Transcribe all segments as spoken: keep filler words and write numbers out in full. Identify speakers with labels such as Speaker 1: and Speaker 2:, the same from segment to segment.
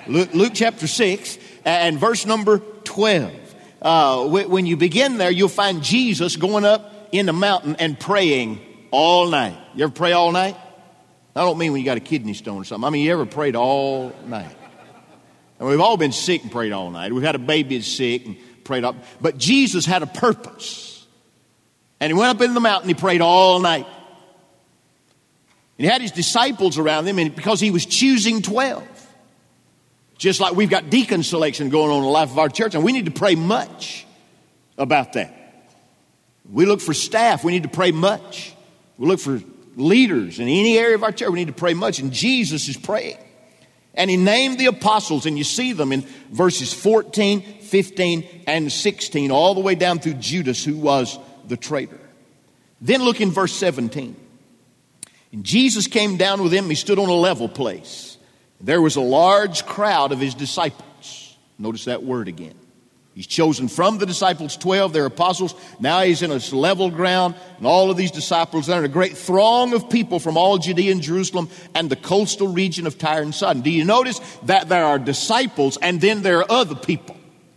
Speaker 1: Luke, Luke chapter six and verse number twelve. Uh, when you begin there, you'll find Jesus going up in the mountain and praying all night. You ever pray all night? I don't mean when you got a kidney stone or something. I mean, you ever prayed all night? And we've all been sick and prayed all night. We've had a baby that's sick and prayed up. But Jesus had a purpose. And he went up in the mountain, he prayed all night. And he had his disciples around him, and because he was choosing twelve. Just like we've got deacon selection going on in the life of our church, and we need to pray much about that. We look for staff, we need to pray much. We look for leaders in any area of our church, we need to pray much. And Jesus is praying. And he named the apostles, and you see them in verses fourteen, fifteen, and sixteen, all the way down through Judas, who was the traitor. Then look in verse seventeen. And Jesus came down with him, he stood on a level place. There was a large crowd of his disciples. Notice that word again. He's chosen from the disciples twelve, their apostles. Now he's in a level ground, and all of these disciples are in a great throng of people from all Judea and Jerusalem and the coastal region of Tyre and Sidon. Do you notice that there are disciples and then there are other people?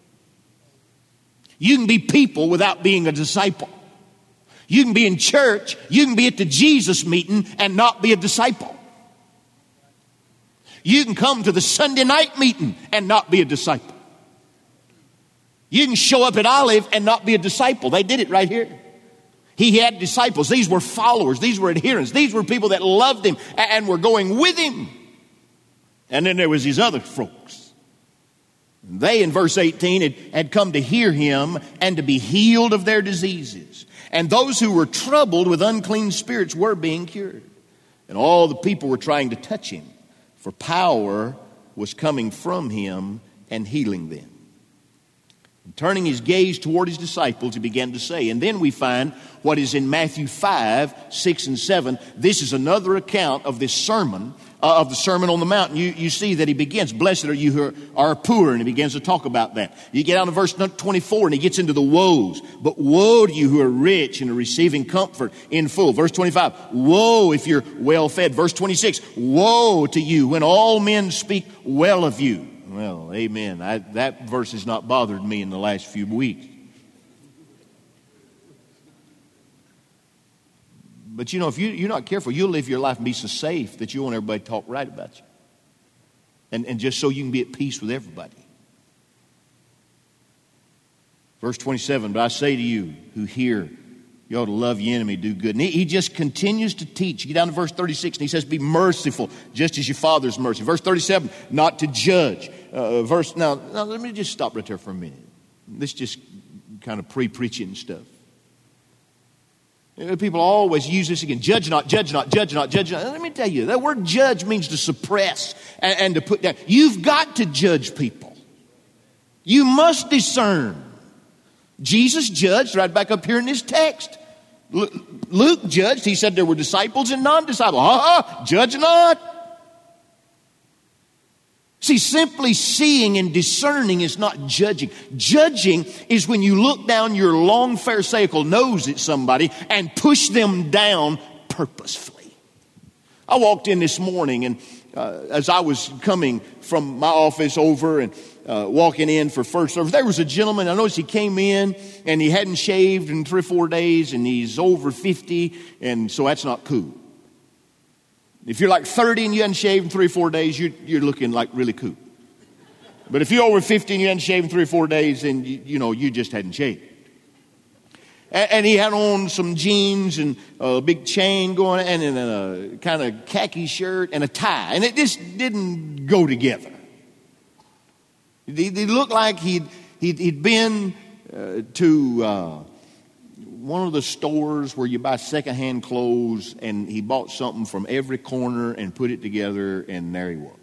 Speaker 1: You can be people without being a disciple. You can be in church, you can be at the Jesus meeting and not be a disciple. You can come to the Sunday night meeting and not be a disciple. You can show up at Olive and not be a disciple. They did it right here. He had disciples. These were followers. These were adherents. These were people that loved him and were going with him. And then there was these other folks. They, in verse eighteen, had, had come to hear him and to be healed of their diseases. And those who were troubled with unclean spirits were being cured. And all the people were trying to touch him, for power was coming from him and healing them. And turning his gaze toward his disciples, he began to say, and then we find what is in Matthew five, six, and seven. This is another account of this sermon, uh, of the Sermon on the Mount. You, you see that he begins, blessed are you who are, are poor, and he begins to talk about that. You get down to verse twenty-four, and he gets into the woes. But woe to you who are rich and are receiving comfort in full. Verse twenty-five, woe if you're well fed. Verse twenty-six, woe to you when all men speak well of you. Well, amen. I, that verse has not bothered me in the last few weeks. But you know, if you, you're not careful, you'll live your life and be so safe that you want everybody to talk right about you. And, and just so you can be at peace with everybody. Verse twenty-seven, but I say to you who hear, you ought to love your enemy, do good. And he, he just continues to teach. You get down to verse thirty-six, and he says, be merciful, just as your Father's mercy. Verse thirty-seven, not to judge. Uh, verse now, now, let me just stop right there for a minute. This just kind of pre-preaching stuff. You know, people always use this again. Judge not, judge not, judge not, judge not. Let me tell you, that word judge means to suppress and, and to put down. You've got to judge people. You must discern. Jesus judged right back up here in this text. Luke judged. He said there were disciples and non-disciples. Uh-uh, judge not. See, simply seeing and discerning is not judging. Judging is when you look down your long pharisaical nose at somebody and push them down purposefully. I walked in this morning, and uh, as I was coming from my office over and uh, walking in for first service, there was a gentleman. I noticed he came in and he hadn't shaved in three or four days, and he's over fifty, and so that's not cool. If you're like thirty and you hadn't shaved in three or four days, you're, you're looking like really cool. But if you're over fifty and you hadn't shaved in three or four days, then you, you know, you just hadn't shaved. And, and he had on some jeans and a big chain going, and in a kind of khaki shirt and a tie. And it just didn't go together. He, he looked like he'd, he'd, he'd been uh, to... Uh, one of the stores where you buy secondhand clothes, and he bought something from every corner and put it together, and there he was.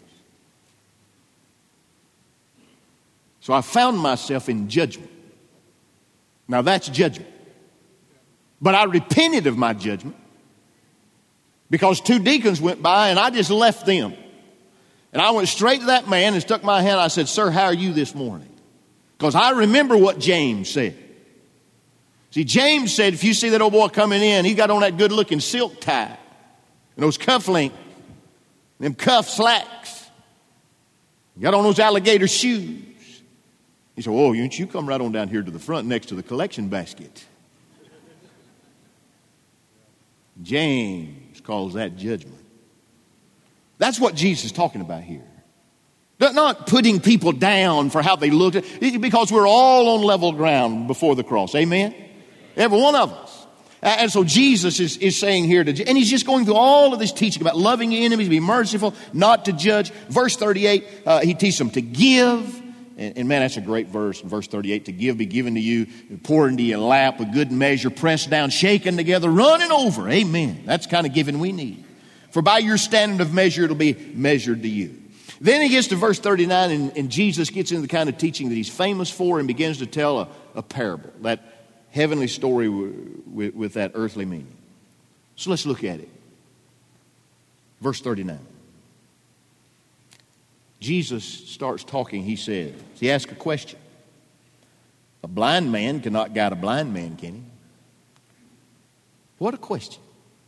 Speaker 1: So I found myself in judgment. Now that's judgment. But I repented of my judgment because two deacons went by and I just left them. And I went straight to that man and stuck my hand. I said, sir, how are you this morning? Because I remember what James said. See, James said, if you see that old boy coming in, he got on that good-looking silk tie and those cufflinks, them cuff slacks. You got on those alligator shoes. He said, oh, you, you come right on down here to the front next to the collection basket. James calls that judgment. That's what Jesus is talking about here. Not putting people down for how they look, because we're all on level ground before the cross. Amen? Every one of us. And so Jesus is, is saying here, to, and he's just going through all of this teaching about loving your enemies, be merciful, not to judge. Verse thirty-eight, uh, he teaches them to give. And, and man, that's a great verse in verse thirty-eight. To give be given to you, pour into your lap, a good measure, pressed down, shaken together, running over. Amen. That's the kind of giving we need. For by your standard of measure, it'll be measured to you. Then he gets to verse thirty-nine, and, and Jesus gets into the kind of teaching that he's famous for and begins to tell a, a parable, that heavenly story w- with, with that earthly meaning. So let's look at it. Verse thirty-nine. Jesus starts talking, he says, he asks a question. A blind man cannot guide a blind man, can he? What a question.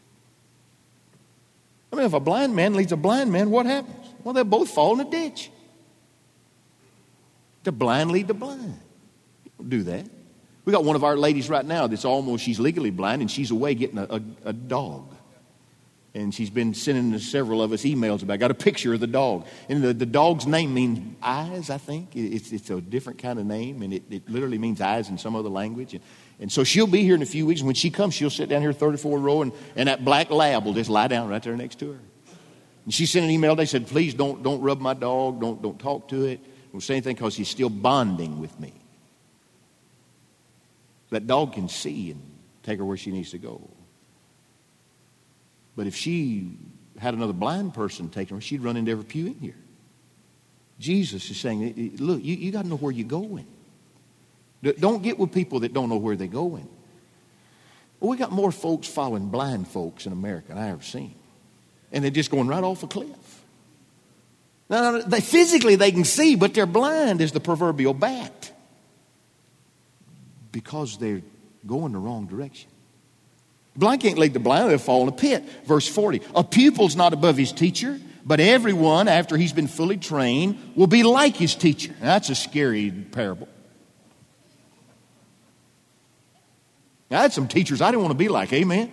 Speaker 1: I mean, if a blind man leads a blind man, what happens? Well, they'll both fall in a ditch. The blind lead the blind. You don't do that. We got one of our ladies right now that's almost, she's legally blind, and she's away getting a, a, a dog. And she's been sending several of us emails about, got a picture of the dog. And the, the dog's name means eyes, I think. It's, it's a different kind of name, and it, it literally means eyes in some other language. And, and so she'll be here in a few weeks. And when she comes, she'll sit down here thirty-four row, and, and that black lab will just lie down right there next to her. And she sent an email. They said, please don't don't rub my dog. Don't don't talk to it. Don't say anything, because he's still bonding with me. That dog can see and take her where she needs to go. But if she had another blind person taking her, she'd run into every pew in here. Jesus is saying, look, you, you got to know where you're going. Don't get with people that don't know where they're going. Well, we got more folks following blind folks in America than I ever seen. And they're just going right off a cliff. Now, they, physically they can see, but they're blind as the proverbial bat. Because they're going the wrong direction. The blind can't lead the blind, they'll fall in a pit. Verse forty, a pupil's not above his teacher, but everyone, after he's been fully trained, will be like his teacher. Now, that's a scary parable. Now, I had some teachers I didn't want to be like, amen?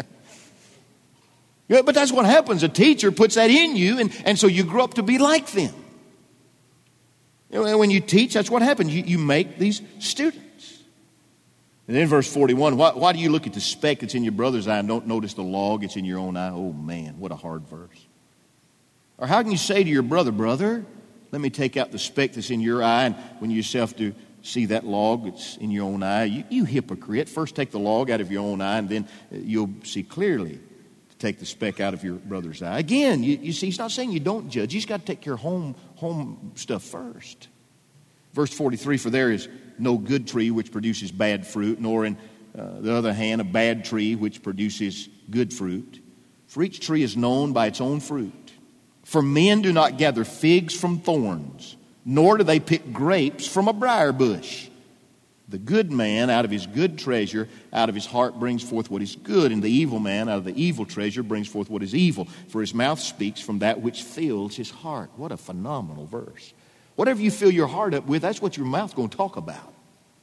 Speaker 1: Yeah, but that's what happens. A teacher puts that in you, and, and so you grow up to be like them. You know, when you teach, that's what happens. You, you make these students. And then verse forty-one, why, why do you look at the speck that's in your brother's eye and don't notice the log that's in your own eye? Oh, man, what a hard verse. Or how can you say to your brother, brother, let me take out the speck that's in your eye, and when you yourself do see that log that's in your own eye, you, you hypocrite. First take the log out of your own eye, and then you'll see clearly to take the speck out of your brother's eye. Again, you, you see, he's not saying you don't judge. You just got to take care of home, home stuff first. Verse forty-three, for there is no good tree which produces bad fruit, nor in uh, the other hand a bad tree which produces good fruit. For each tree is known by its own fruit. For men do not gather figs from thorns, nor do they pick grapes from a briar bush. The good man out of his good treasure, out of his heart brings forth what is good, and the evil man out of the evil treasure brings forth what is evil. For his mouth speaks from that which fills his heart. What a phenomenal verse. Whatever you fill your heart up with, that's what your mouth's going to talk about.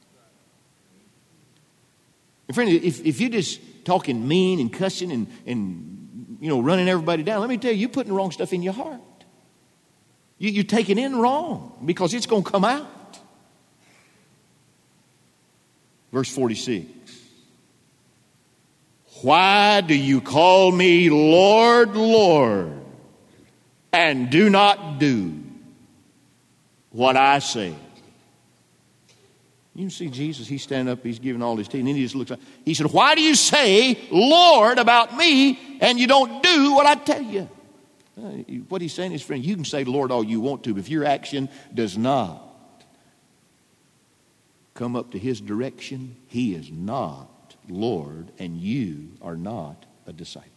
Speaker 1: And friend, if, if you're just talking mean and cussing and, and, you know, running everybody down, let me tell you, you're putting the wrong stuff in your heart. You, you're taking in wrong because it's going to come out. Verse forty-six. Why do you call me Lord, Lord, and do not do what I say? You can see Jesus, he's standing up, he's giving all his teaching, and he just looks up. He said, why do you say, Lord, about me, and you don't do what I tell you? Uh, what he's saying is, friend, you can say Lord all you want to, but if your action does not come up to his direction, he is not Lord, and you are not a disciple.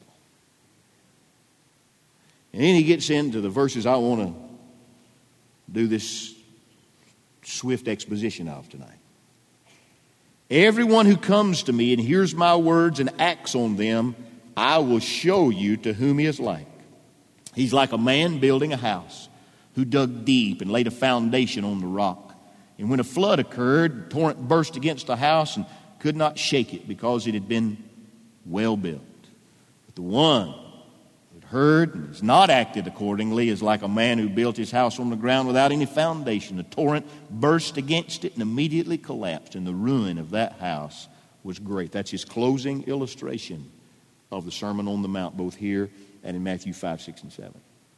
Speaker 1: And then he gets into the verses I want to do this swift exposition of tonight. Everyone who comes to me and hears my words and acts on them, I will show you to whom he is like. He's like a man building a house who dug deep and laid a foundation on the rock. And when a flood occurred, the torrent burst against the house and could not shake it because it had been well built. But the one that heard and has not acted accordingly is like a man who built his house on the ground without any foundation. The torrent burst against it and immediately collapsed, and the ruin of that house was great. That's his closing illustration of the Sermon on the Mount, both here and in Matthew five, six, and seven.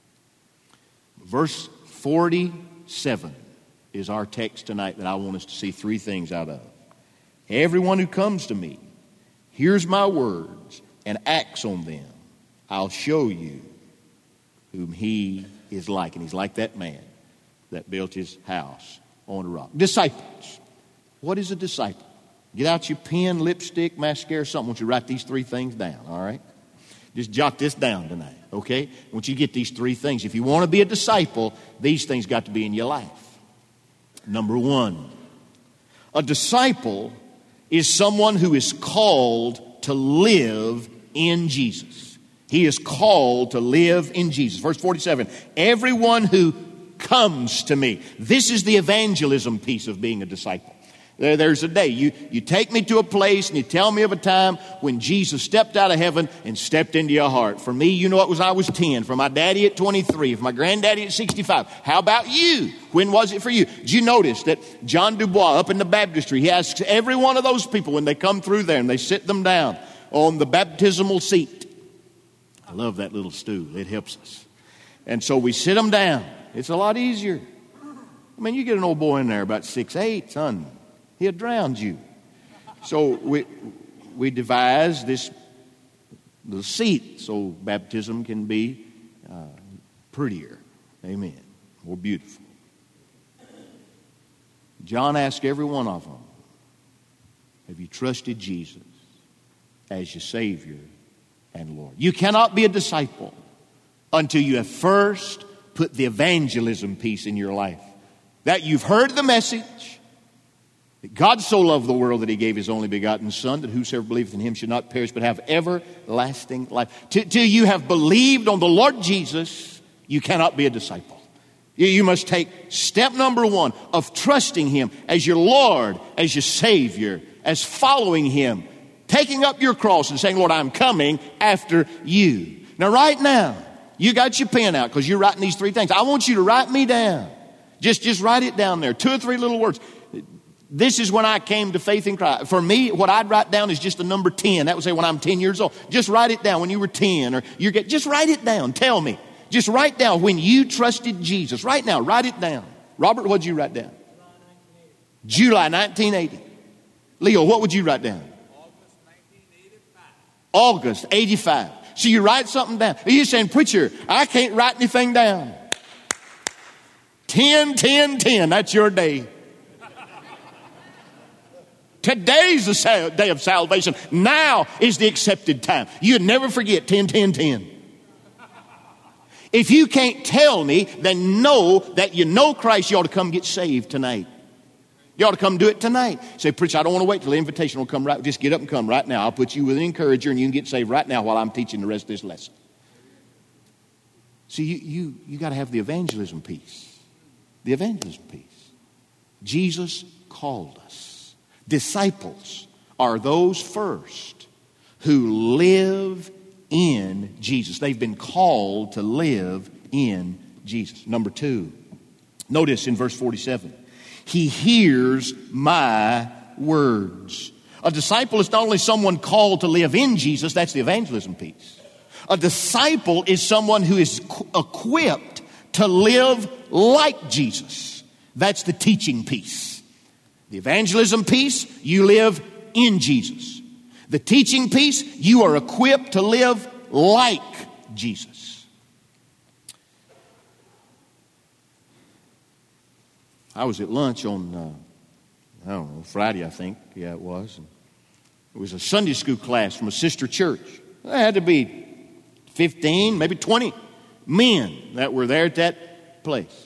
Speaker 1: Verse forty-seven is our text tonight that I want us to see three things out of. Everyone who comes to me, hears my words, and acts on them, I'll show you whom he is like. And he's like that man that built his house on a rock. Disciples. What is a disciple? Get out your pen, lipstick, mascara, something. I want you to write these three things down, all right? Just jot this down tonight, okay? I want you to get these three things. If you want to be a disciple, these things got to be in your life. Number one, a disciple is someone who is called to live in Jesus. He is called to live in Jesus. Verse forty-seven, everyone who comes to me. This is the evangelism piece of being a disciple. There, there's a day. You, you take me to a place and you tell me of a time when Jesus stepped out of heaven and stepped into your heart. For me, you know it was I was ten. For my daddy at twenty-three. For my granddaddy at sixty-five. How about you? When was it for you? Did you notice that John Dubois up in the baptistry, he asks every one of those people when they come through there and they sit them down on the baptismal seat. I love that little stool. It helps us. And so we sit them down. It's a lot easier. I mean, you get an old boy in there about six, eight, son. He'll drown you. So we we devised this little seat so baptism can be uh, prettier. Amen. More beautiful. John asked every one of them, have you trusted Jesus as your Savior and Lord? You cannot be a disciple until you have first put the evangelism piece in your life. That you've heard the message. God so loved the world that he gave his only begotten Son, that whosoever believeth in him should not perish but have everlasting life. Till you have believed on the Lord Jesus, you cannot be a disciple. You must take step number one of trusting him as your Lord, as your Savior, as following him, taking up your cross and saying, Lord, I'm coming after you. Now right now, you got your pen out because you're writing these three things. I want you to write me down. Just, just write it down there. Two or three little words. This is when I came to faith in Christ. For me, what I'd write down is just the number ten. That would say when I'm ten years old. Just write it down when you were ten. Or you're get, just write it down. Tell me. Just write down when you trusted Jesus. Right now, write it down. Robert, what did you write down? July nineteen eighty. Leo, what would you write down?
Speaker 2: August nineteen eighty-five.
Speaker 1: August eighty-five. So you write something down. You're saying, preacher, I can't write anything down. ten, ten, ten. That's your day. Today's the sal- day of salvation. Now is the accepted time. You never forget ten, ten, ten. If you can't tell me, then know that you know Christ. You ought to come get saved tonight. You ought to come do it tonight. Say, preacher, I don't want to wait till the invitation will come right. Just get up and come right now. I'll put you with an encourager and you can get saved right now while I'm teaching the rest of this lesson. See, you, you, you got to have the evangelism piece. The evangelism piece. Jesus called us. Disciples are those first who live in Jesus. They've been called to live in Jesus. Number two, notice in verse forty-seven, he hears my words. A disciple is not only someone called to live in Jesus, that's the evangelism piece. A disciple is someone who is equipped to live like Jesus. That's the teaching piece. The evangelism piece, you live in Jesus. The teaching piece, you are equipped to live like Jesus. I was at lunch on, uh, I don't know, Friday, I think. Yeah, it was. And it was a Sunday school class from a sister church. There had to be fifteen, maybe twenty men that were there at that place.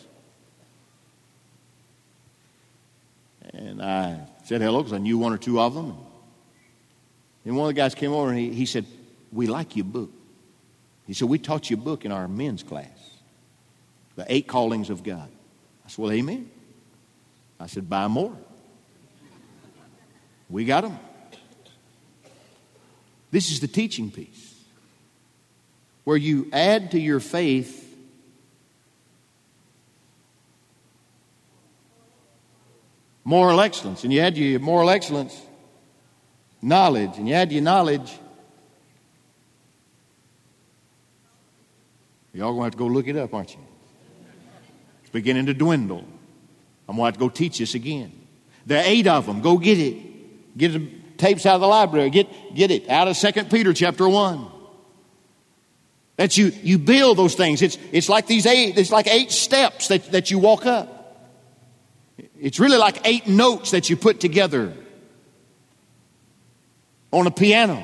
Speaker 1: And I said hello because I knew one or two of them. And one of the guys came over and he, he said, we like your book. He said, we taught you a book in our men's class. The eight callings of God. I said, well, amen. I said, buy more. We got them. This is the teaching piece, where you add to your faith moral excellence, and you add to your moral excellence knowledge, and you add to your knowledge. Y'all going to have to go look it up, aren't you? It's beginning to dwindle. I'm going to have to go teach this again. There are eight of them. Go get it. Get the tapes out of the library. Get, get it out of Second Peter chapter one. That you, you build those things. It's, it's like these eight, it's like eight steps that, that you walk up. It's really like eight notes that you put together on a piano.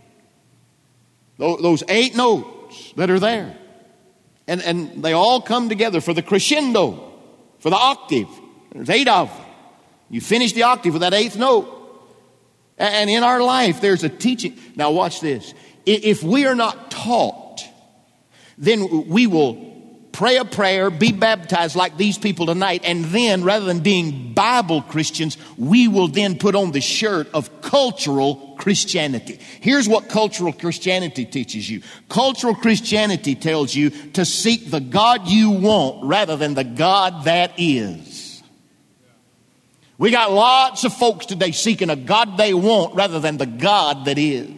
Speaker 1: Those eight notes that are there. And, and they all come together for the crescendo, for the octave. There's eight of them. You finish the octave with that eighth note. And in our life, there's a teaching. Now watch this. If we are not taught, then we will pray a prayer, be baptized like these people tonight, and then rather than being Bible Christians, we will then put on the shirt of cultural Christianity. Here's what cultural Christianity teaches you. Cultural Christianity tells you to seek the God you want rather than the God that is. We got lots of folks today seeking a God they want rather than the God that is.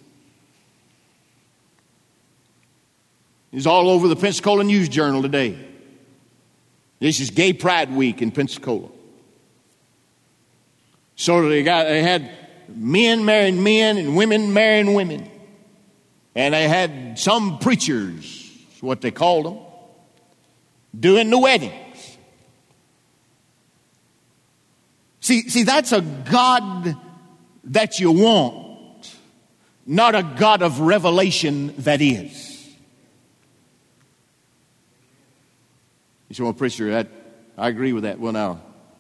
Speaker 1: It's all over the Pensacola News Journal today. This is Gay Pride Week in Pensacola. So they got they had men marrying men and women marrying women. And they had some preachers, what they called them, doing the weddings. See, see, that's a God that you want, not a God of revelation that is. You say, well, preacher, that, I agree with that. Well, now,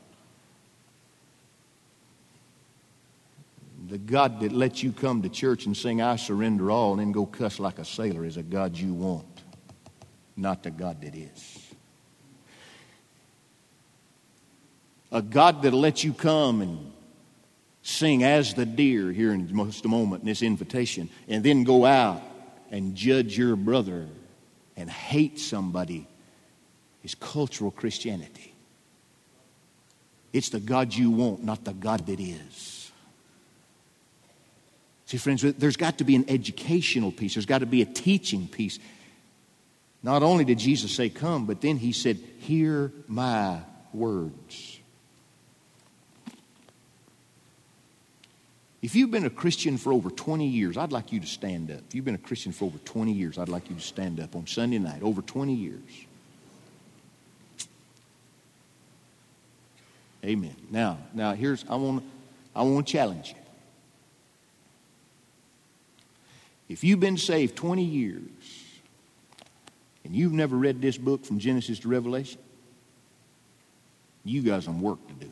Speaker 1: the God that lets you come to church and sing, I surrender all, and then go cuss like a sailor is a God you want, not the God that is. A God that lets you come and sing as the deer here in just a moment in this invitation, and then go out and judge your brother and hate somebody is cultural Christianity. It's the God you want, not the God that is. See, friends, there's got to be an educational piece. There's got to be a teaching piece. Not only did Jesus say, come, but then he said, hear my words. If you've been a Christian for over twenty years, I'd like you to stand up. If you've been a Christian for over twenty years, I'd like you to stand up on Sunday night, over twenty years. Amen. Now, now here's I want I want to challenge you. If you've been saved twenty years and you've never read this book from Genesis to Revelation, you got some work to do.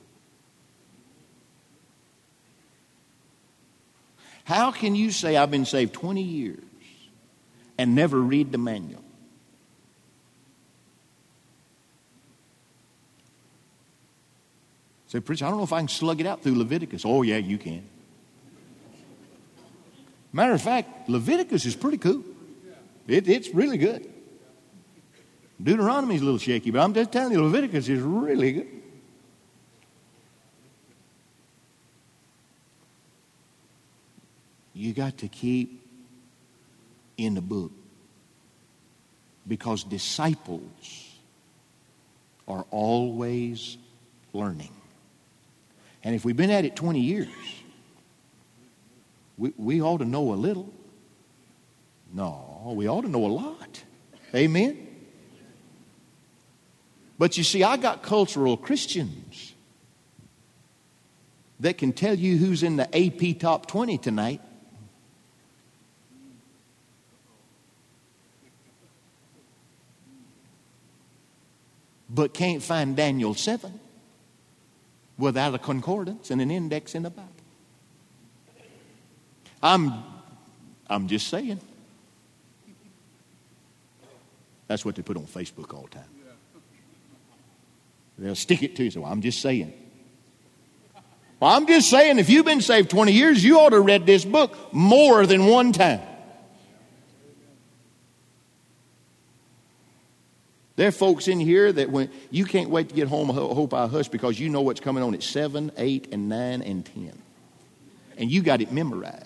Speaker 1: How can you say I've been saved twenty years and never read the manual? Say, preacher, I don't know if I can slug it out through Leviticus. Oh, yeah, you can. Matter of fact, Leviticus is pretty cool. It, it's really good. Deuteronomy is a little shaky, but I'm just telling you, Leviticus is really good. You got to keep in the book, because disciples are always learning. And if we've been at it twenty years, we, we ought to know a little. No, we ought to know a lot. Amen? But you see, I got cultural Christians that can tell you who's in the A P top twenty tonight. But can't find Daniel seven without a concordance and an index in the Bible. I'm, I'm just saying. That's what they put on Facebook all the time. They'll stick it to you. So I'm just saying. Well, I'm just saying, if you've been saved twenty years, you ought to have read this book more than one time. There are folks in here that when you can't wait to get home, I hope I hush, because you know what's coming on at seven, eight, and nine, and ten. And you got it memorized.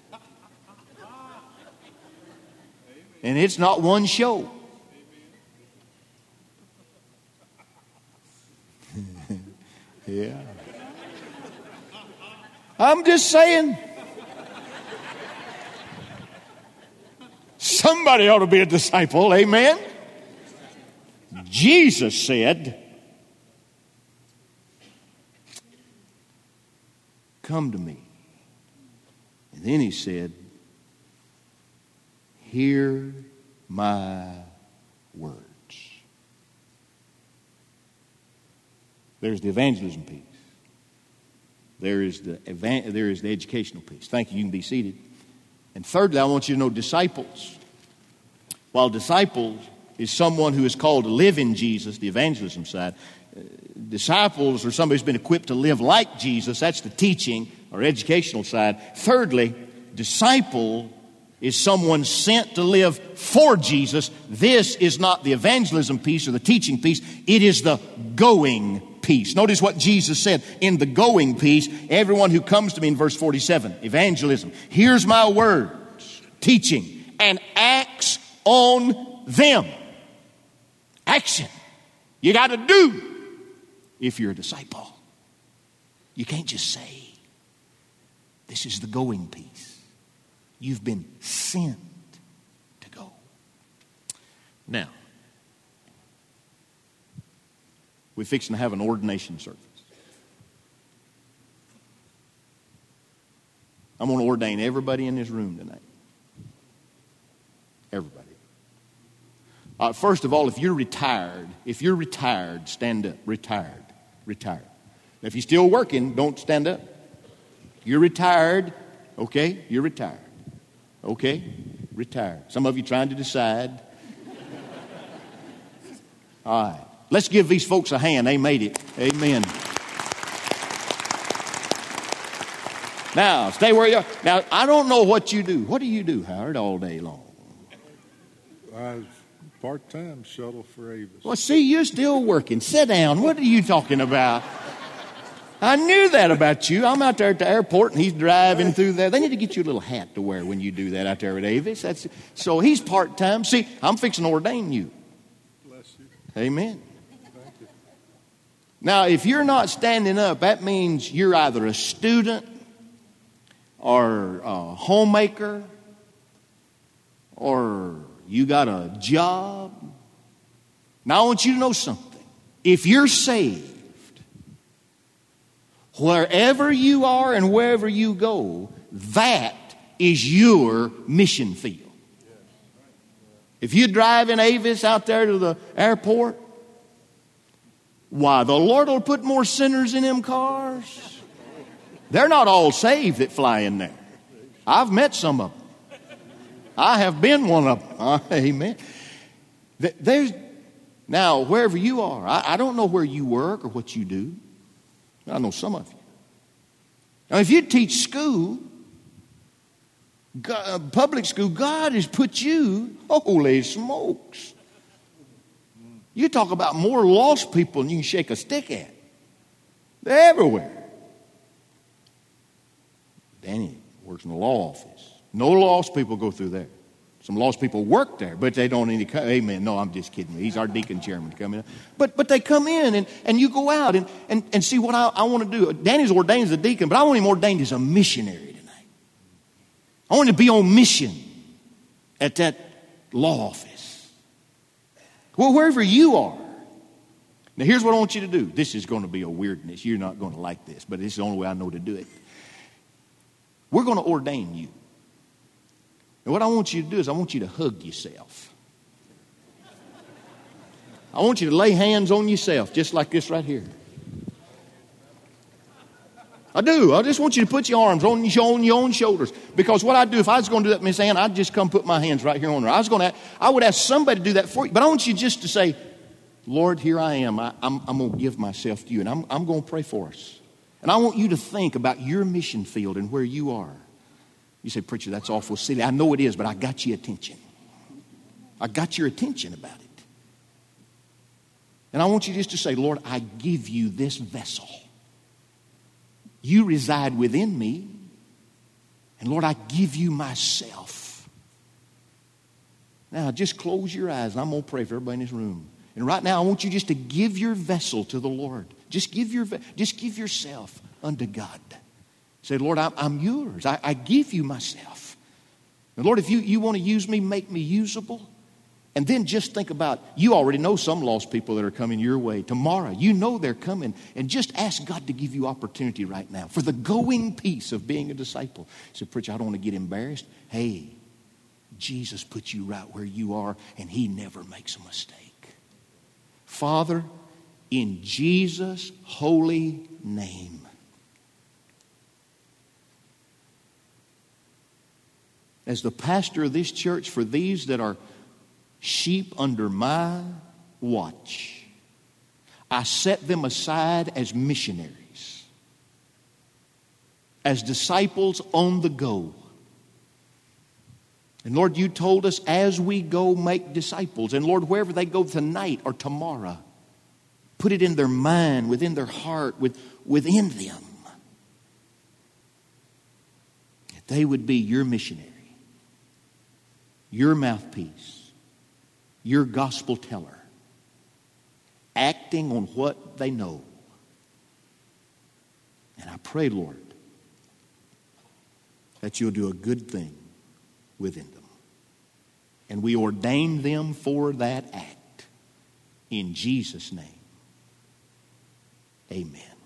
Speaker 1: And it's not one show. Yeah. I'm just saying. Somebody ought to be a disciple. Amen. Jesus said, "Come to me." And then he said, "Hear my words." There's the evangelism piece. There is the evan- there is the educational piece. Thank you. You can be seated. And thirdly, I want you to know disciples. While disciples is someone who is called to live in Jesus, the evangelism side, uh, disciples are somebody who's been equipped to live like Jesus. That's the teaching or educational side. Thirdly, disciple is someone sent to live for Jesus. This is not the evangelism piece or the teaching piece. It is the going piece. Notice what Jesus said in the going piece. Everyone who comes to me in verse forty-seven, evangelism, hears my words, teaching, and acts on them. Action. You got to do if you're a disciple. You can't just say. This is the going piece. You've been sent to go. Now, we're fixing to have an ordination service. I'm going to ordain everybody in this room tonight. Everybody. Uh, first of all, if you're retired, if you're retired, stand up. Retired. Retired. Now, if you're still working, don't stand up. You're retired. Okay, you're retired. Okay, retired. Some of you trying to decide. All right. Let's give these folks a hand. They made it. Amen. Now, stay where you are. Now, I don't know what you do. What do you do, Howard, all day long?
Speaker 3: I was part-time shuttle for Avis.
Speaker 1: Well, see, you're still working. Sit down. What are you talking about? I knew that about you. I'm out there at the airport, and he's driving through there. They need to get you a little hat to wear when you do that out there at Avis. That's, so he's part-time. See, I'm fixing to ordain you.
Speaker 3: Bless you.
Speaker 1: Amen.
Speaker 3: Thank you.
Speaker 1: Now, if you're not standing up, that means you're either a student or a homemaker or you got a job. Now, I want you to know something. If you're saved, wherever you are and wherever you go, that is your mission field. If you drive in Avis out there to the airport, why, the Lord will put more sinners in them cars. They're not all saved that fly in there. I've met some of them. I have been one of them. Uh, amen. There's, now, wherever you are, I, I don't know where you work or what you do. I know some of you. Now, if you teach school, God, public school, God has put you, holy smokes. You talk about more lost people than you can shake a stick at. They're everywhere. Danny works in the law office. No lost people go through there. Some lost people work there, but they don't any. Amen. No, I'm just kidding. He's our deacon chairman coming in. But but they come in and, and you go out and, and, and see what I, I want to do. Danny's ordained as a deacon, but I want him ordained as a missionary tonight. I want him to be on mission at that law office. Well, wherever you are. Now, here's what I want you to do. This is going to be a weirdness. You're not going to like this, but this is the only way I know to do it. We're going to ordain you. And what I want you to do is I want you to hug yourself. I want you to lay hands on yourself just like this right here. I do. I just want you to put your arms on your, on your own shoulders. Because what I do, if I was going to do that, Miss Ann, I'd just come put my hands right here on her. I was going to, I would ask somebody to do that for you. But I want you just to say, Lord, here I am. I, I'm, I'm going to give myself to you, and I'm, I'm going to pray for us. And I want you to think about your mission field and where you are. You say, preacher, that's awful silly. I know it is, but I got your attention. I got your attention about it. And I want you just to say, Lord, I give you this vessel. You reside within me. And Lord, I give you myself. Now, just close your eyes, and I'm going to pray for everybody in this room. And right now, I want you just to give your vessel to the Lord. Just give your, just give yourself unto God. Say, Lord, I'm, I'm yours. I, I give you myself. And Lord, if you, you want to use me, make me usable. And then just think about, you already know some lost people that are coming your way tomorrow. You know they're coming. And just ask God to give you opportunity right now for the going piece of being a disciple. You say, preacher, I don't want to get embarrassed. Hey, Jesus put you right where you are, and he never makes a mistake. Father, in Jesus' holy name, as the pastor of this church, for these that are sheep under my watch, I set them aside as missionaries, as disciples on the go. And Lord, you told us as we go make disciples. And Lord, wherever they go tonight or tomorrow, put it in their mind, within their heart, with, within them, that they would be your missionary, your mouthpiece, your gospel teller, acting on what they know. And I pray, Lord, that you'll do a good thing within them. And we ordain them for that act. In Jesus' name, amen.